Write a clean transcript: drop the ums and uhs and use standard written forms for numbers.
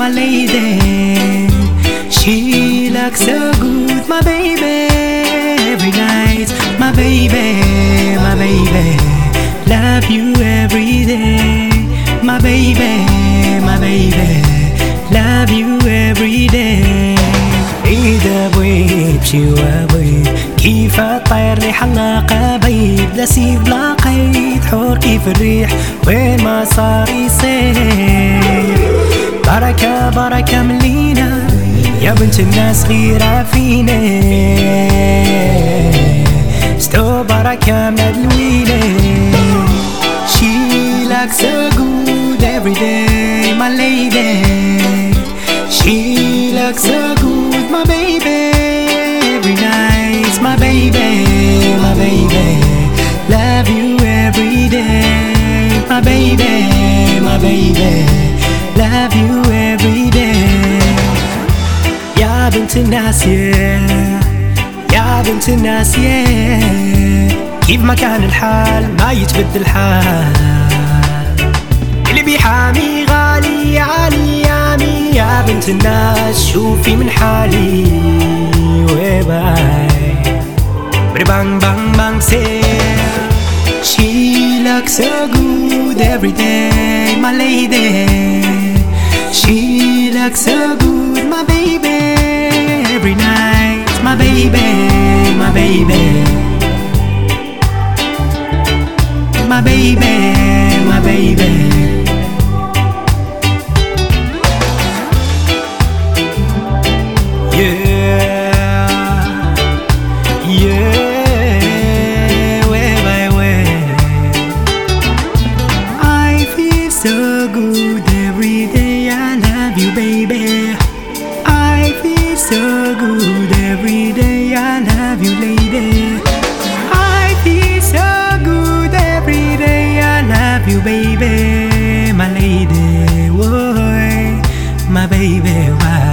my lady. She looks so good, my baby. Every night, my baby, my baby. Love you every day, my baby, my baby. Love you every day. إذا بويب شوا بويب كيف الطير لي حلاقة بيب لا سيب لا قيد حور كيف الريح وين ما صار يصير. بركة بركة ملينا يا بنت الناس غيرة فينا. ستو بركة مدلوينة. She looks so good every day, my lady. She looks so good, my baby. Every night, my baby, my baby. Love you every day, my baby, my baby. Love you every day. يا بنت الناس يا بنت الناس كيف ما كان الحال ما يتبدل حال. اللي بيحامي غالي علي يامي يا بنت الناس شوفي من حالي. وباي بري بانج بانج بانج سير. She looks so good every day, my lady. She looks so good, my baby. Every night, my baby, my baby. My baby, my baby. So good every day, I love you, baby. I feel so good every day, I love you, lady. I feel so good every day, I love you, baby, my lady. Whoa, my baby, why?